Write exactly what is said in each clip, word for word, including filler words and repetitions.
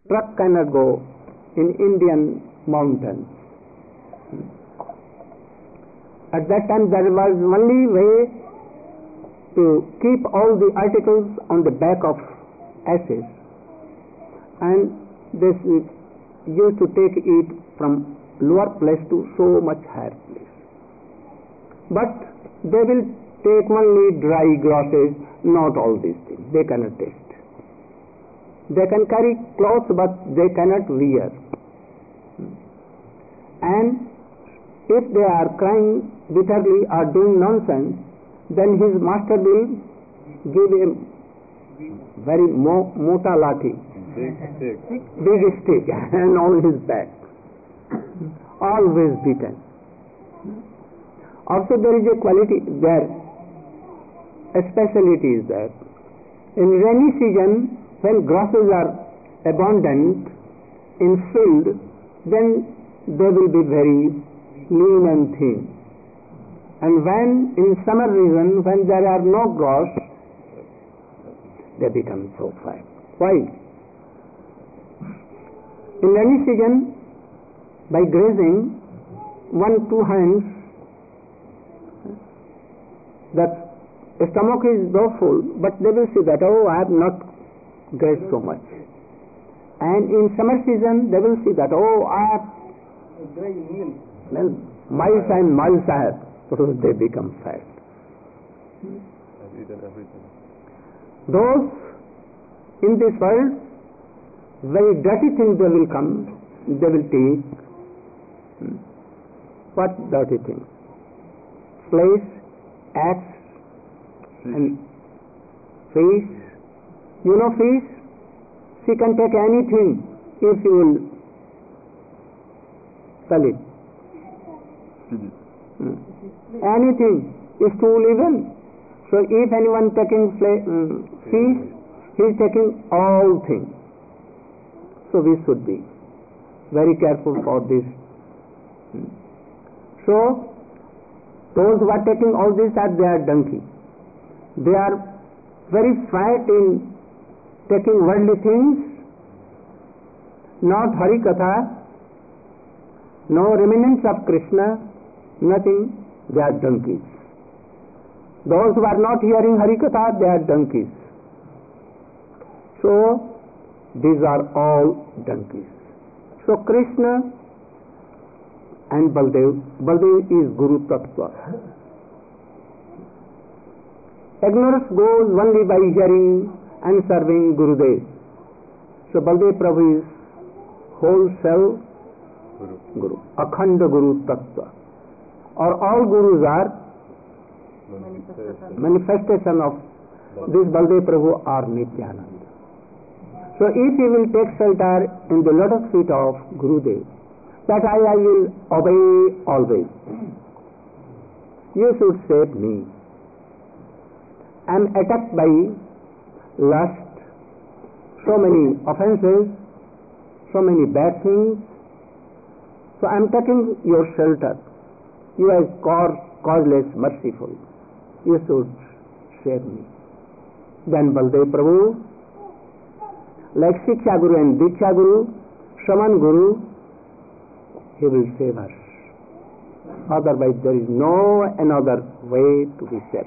Truck cannot go in Indian mountains. At that time there was only way to keep all the articles on the back of asses, and this used to take it from lower place to so much higher place. But they will take only dry grasses, not all these things. They cannot taste. They can carry clothes, but they cannot wear. And if they are crying bitterly or doing nonsense, then his master will give him very mo- mota lati, Big stick. big stick, and on his back, always beaten. Also there is a quality there, a speciality is there. In rainy season, when grasses are abundant in field, then they will be very lean and thin. And when in summer season, when there are no grass, they become so fine. Why? In rainy season, by grazing, one, two hands, that stomach is though full, but they will see that, oh, I have not grazed so much. And in summer season, they will see that, oh, I have well, miles and miles I have. So they become fat. I've eaten everything. Those in this world, very dirty things they will come, they will take. What dirty things? Flesh, axe, and fish. You know fish? She can take anything if you will sell it. Hmm. Anything is stool even. So if anyone taking fle- um, fish, he is taking all things. So we should be very careful for this. Hmm. So those who are taking all this are they are donkey. They are very fat in taking worldly things, not Hari Katha, no remnants of Krishna, nothing, they are donkeys. Those who are not hearing Hari Katha, they are donkeys. So, these are all donkeys. So, Krishna and Baldev, Baldev is Guru Tattva. Ignorance goes only by hearing and serving Gurudev. So, Baldev Prabhu is whole self Guru. Guru, Akhanda Guru Tattva. Or all Gurus are Manifestation. manifestation of this Baldev Prabhu or Nityananda. So if you will take shelter in the lotus feet of Gurudev, that I, I will obey always. You should save me. I am attacked by lust, so many offenses, so many bad things. So I am taking your shelter. You are cause, causeless, merciful. You should save me. Then Baldev Prabhu, like Shiksha Guru and Diksha Guru, Shaman Guru, he will save us. Otherwise there is no another way to be saved.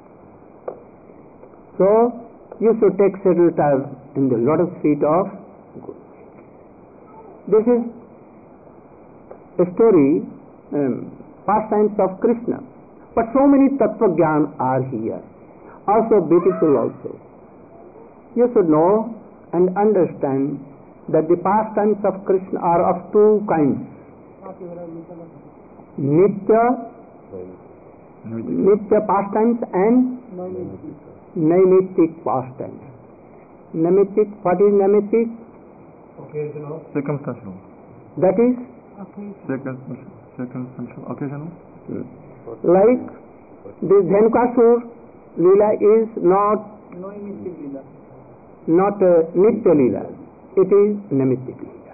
So you should take shelter in the lotus feet of Guru. This is a story, um, pastimes of Krishna. But so many Tattva Gyan are here. Also beautiful also. You should know and understand that the pastimes of Krishna are of two kinds. Nitya, Nitya pastimes and Naimittic pastimes. Naimittic, what is Naimittic? Occasional. Circumstantial. That is? Circumstantial. Circumstantial. Occasional. Hmm. Like this Dhenukasur Leela is not not uh, Nitya Leela. It is Naimittic Leela.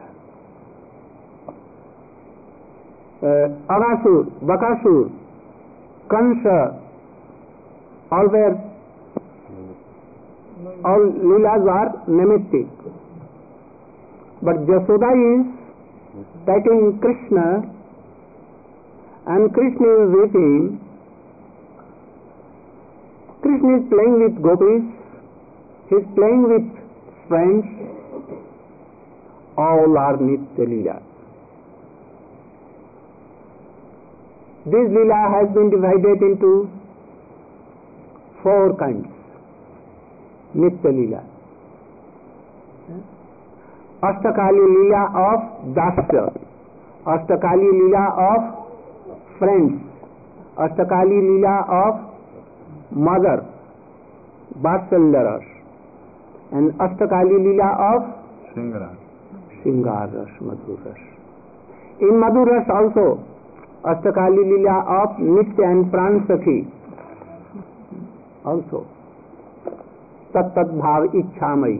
Uh, Avasur, Bakasur, Kansa, all were all Leelas are Naimittic. But Jasoda is petting Krishna, and Krishna is weeping. Krishna is playing with gopis, he is playing with friends, all are Nitya Leela. This Leela has been divided into four kinds. Nitya Leela. Ashtakali Leela of Dasya, Ashtakali Leela of friends, Ashtakali Leela of mother, Vatsalya, and Ashtakali Leela of Singara. Shringar Ras, Madhur Ras. In Madhur Ras also, Ashtakali Leela of Nitya and Pran Sakhi also. Tat Tat Bhav Ichhamai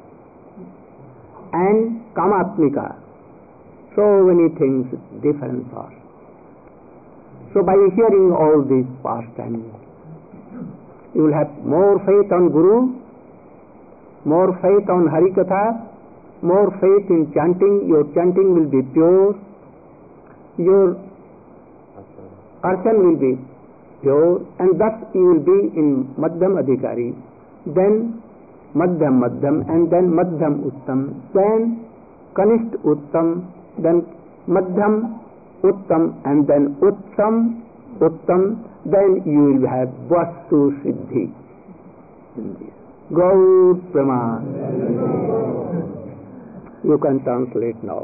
and Kamatmika. So many things, different are. So by hearing all these pastimes, you will have more faith on Guru, more faith on Harikatha, more faith in chanting. Your chanting will be pure, your archan will be pure, and thus you will be in Madhyam Adhikari, then Madhyam Madhyam, and then Madhyam Uttam, then Kanisht Uttam, then Madhyam Uttam, and then Uttam Uttam, then you will have Vastu Siddhi in this. Gaur Praman. You can translate now.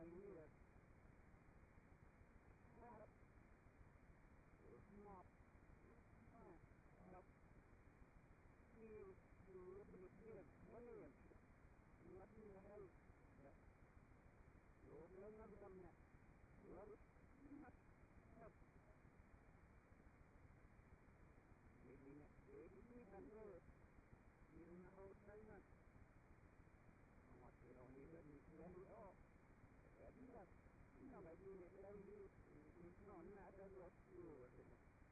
here. Up. Mop. Up. You, you look at here. William. What in the hell? You're playing up on that. What? Up. Maybe next day, maybe I'm there. Even the whole time. What you don't even let it off. That's up. No, I mean, it lady, it's not matter what you were in.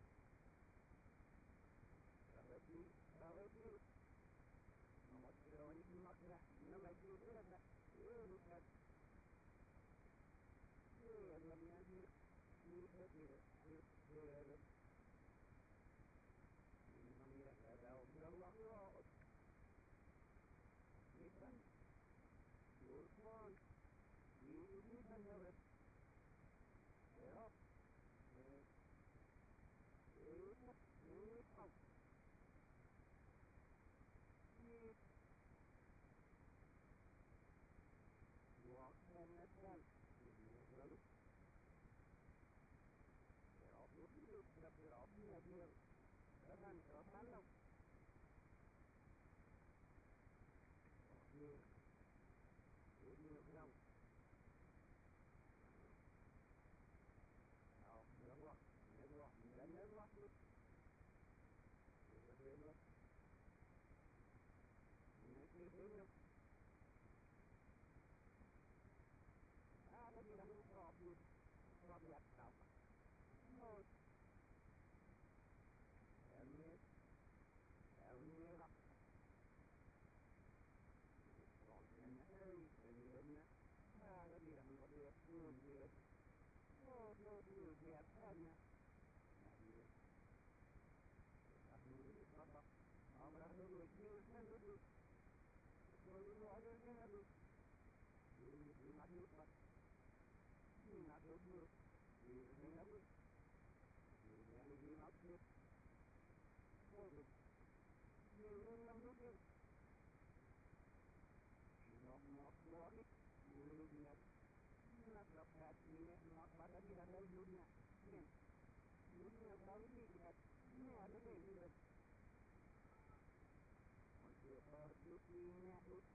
Probably, probably. No, what you don't even look at. No, I do that. You look at. Yeah, let me have you. You look at it. You hear it. You know, you have out the long road. Listen. Good one. You listen to it. Yep. Yep. Yep. Yep. Walk in the tent. Yep. Yep. Yep. Yep. Yep. Kapan, kapan dong? Oke. Ini dong. Oh, berapa? Berapa? Dan berapa? Berapa? Ini berapa? Ada tidak problem? Problem apa? Oh. Elliot, Elliot, Rolling Harry, Elliot, ah, that is what they are doing here. Oh, no, you get Tanya. Elliot, I'm really Papa. I'm not going to do it. So you are going to have it. You will not do it. You will not do it. You will not do it. You will not do it. Covid. You will look at you not not worry. You will be at not look at me, not what I did at all you not. Yes. You will not be at me at the end. Once you are looking at it,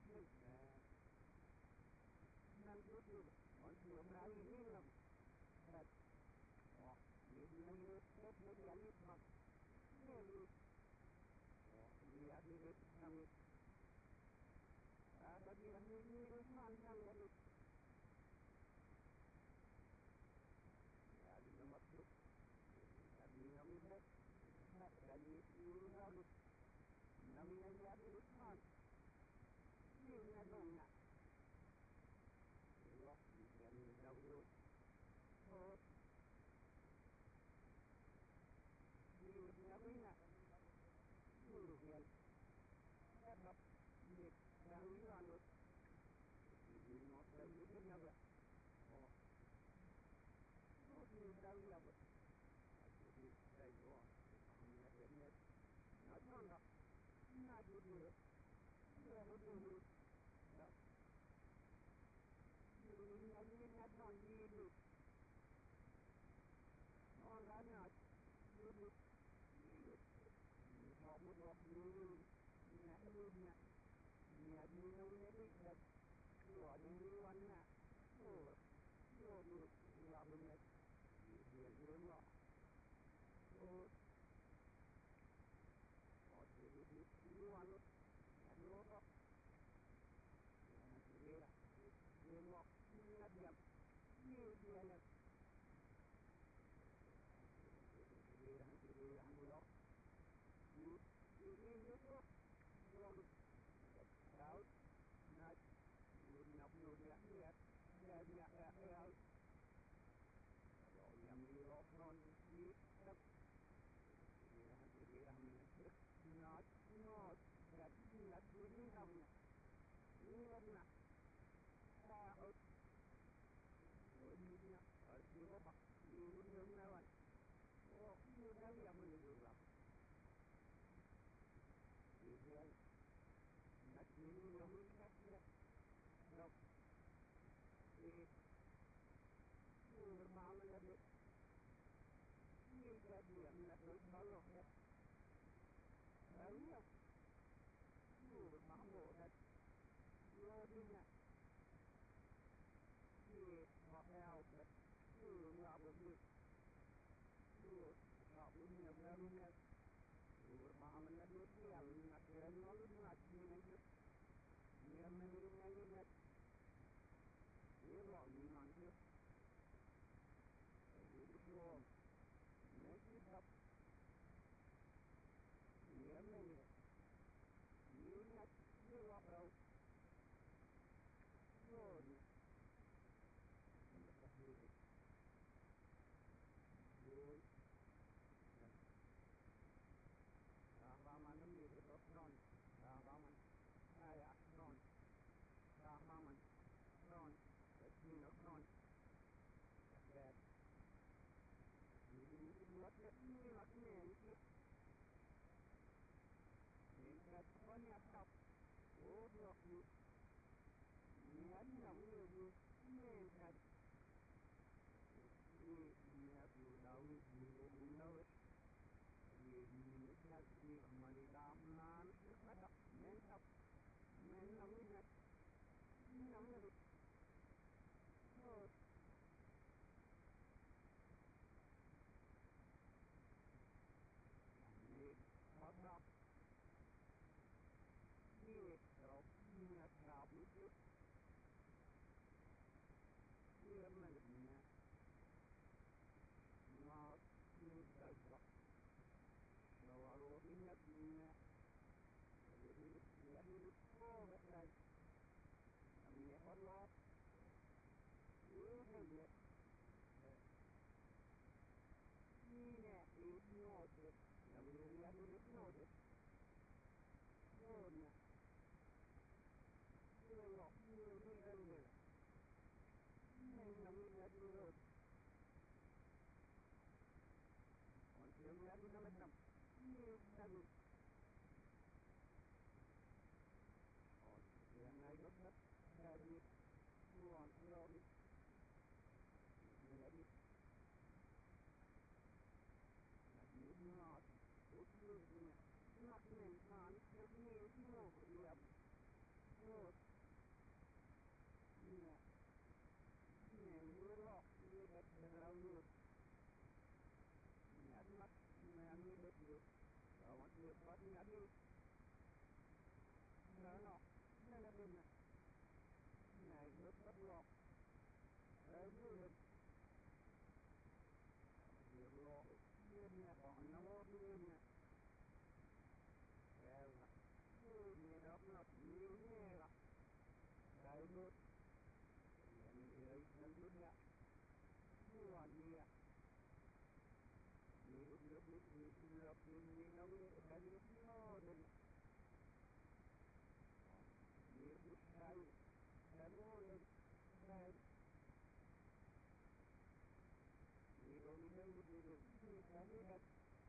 not good. Once you are married, you know. But, oh, you will look at me at it, but, maybe. Lihat ini kami ada di dalam ini mantan dari ya di tempat itu kami kami buat dari ini harus kami lihat ini kan ini adanya Allah yang jauh oh ini adanya Kemudian, dapat dari lalu, ini not dari dunia ber, oh, ini dari apa? Jadi dari luar, ini adanya, nak mana, nak dulu, nak dulu, nak, ini adanya nak dulu, orang nak dulu. Họ muốn học như nhà ưu nhà nhà như nông nghiệp đất của những lưu ăn nè của của được là bên này biển lớn họ của họ chỉ biết lưu ăn nhà lúa đó thế là lớn họ là đẹp như thế này thế là thế là hàng đó You, you in the book, you out, not, you not know that yet, that yet, that yet. So, yummy off on the street, up. Not, not, that, not really come. You not, out. điểm là đối bao lọc hết đấy nhỉ đủ bảo hộ đất vô đi nhỉ thì họ theo đất đủ ngọc được được đủ họ cũng nhiều hơn nhỉ đủ bảo mình là đối điểm là cái nó là gì này chứ nhiều mình đi ngay đi nhỉ nếu bỏ gì mà chưa Islam Mesihab Yemen Yunat Yurabau Yun Yun Rahaman Nabi Rosnon Rahaman Ayah Non Rahaman Non Resmin Non That What let me not name it. Nên là có nhà đọc Ô được như Nhớ nóng người như Nên là Vì nhà dù đâu Vì cũng đâu Vì như là Vì mà đi đàm làm Sức bắt đọc Nên đọc Nên nóng như này Nóng như này Thôi Hãy subscribe cho kênh Ghiền Mì Gõ để không bỏ lỡ những video hấp dẫn Yang dilihat di notis, Soalnya, Selok ini anda, Yang dilihat di notis, Yang dilihat di notis, Ini tadi, Yang naik otak dari ruang notis, Jadi, Not Usulnya Not mental Ini semua Dia Not Ini Ini Buruk Ini terlalu Ini Not Ini betul Kawan lepas Ini lagi Karena Ini benar Ini lepas Lok Ini Ini Lok Ini còn nó nguyên nè Kêu là Như đó nó như thế là Đây bước Nhận dưới Nên bước ra Như là như là Như lúc lúc lúc lúc lúc Như nó như cái lúc nó đừng Như lúc đây Cái nó đừng Đây Như đó như đây Như được Như cái như đây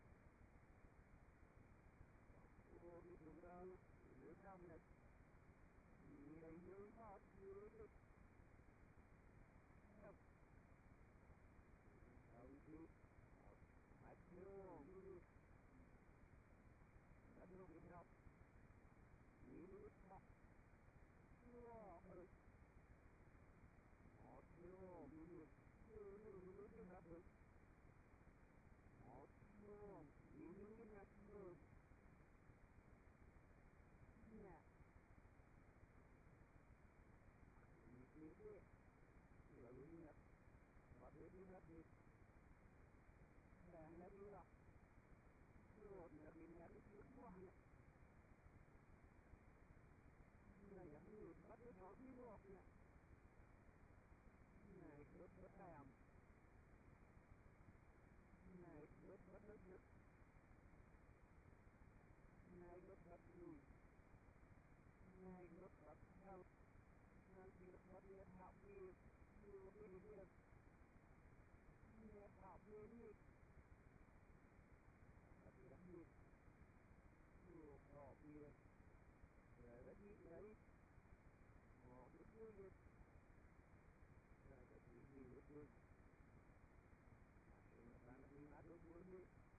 Ô đi xuống đâu Nước trong này Như đây như hót Như đây Đâu Đâu chứ Hãy đưa Như Đã đưa cái đâu Như nước học Wow ơi Một đưa Như Như nước cái gặp được Một đưa Như nước cái gặp được Nè Như thế Rồi đi nhập Và thế đi nhập đi Đang nhập đi là Rồi nhập đi nhập đi trước quá nè Này là người bắt được nó đi ngọt nè Này đốt bất đàm Này đốt bất đất nước Này đốt bất lùi Này đốt bất hậu Nanti đốt lihat hạo biệt Như đi lihat Lihat hạo biệt đi Tapi dah biệt Như hạo biệt Rồi đã đi đấy Họ được vui lihat Rồi đã đi đi được vui Masih masalah di aduk bumi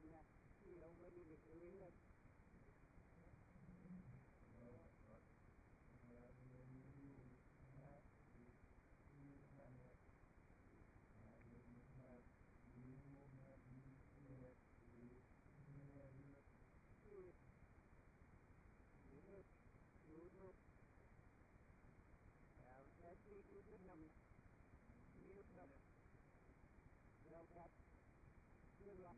là nhiều mới đi được cái là That's the good number. You know, well, that's good luck.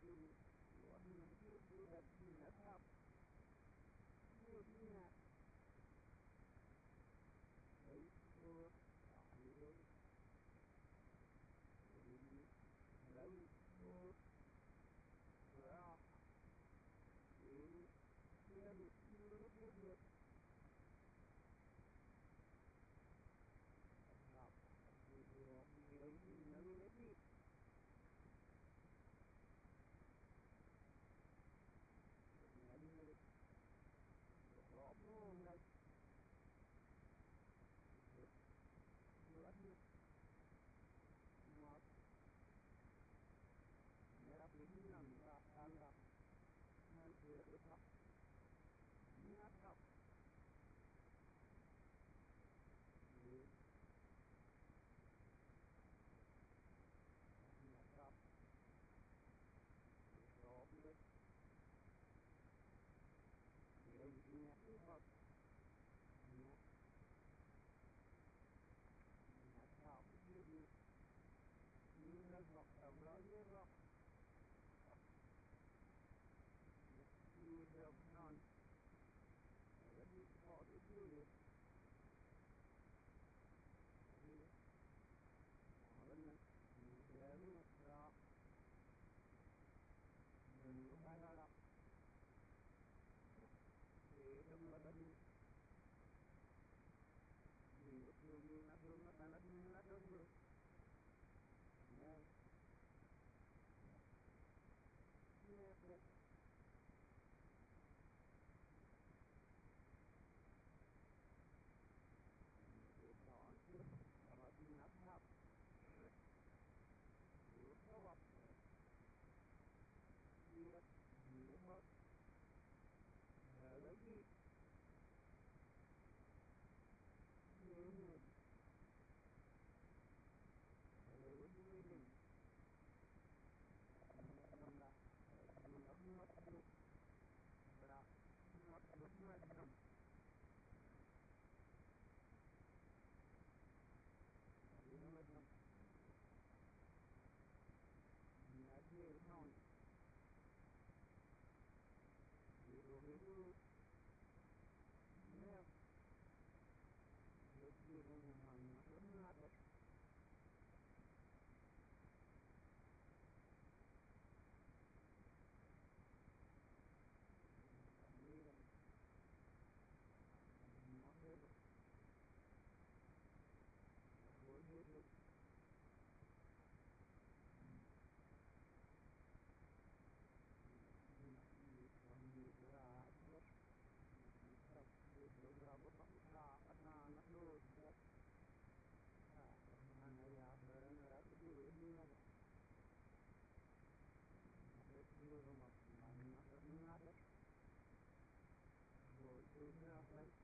Rồi,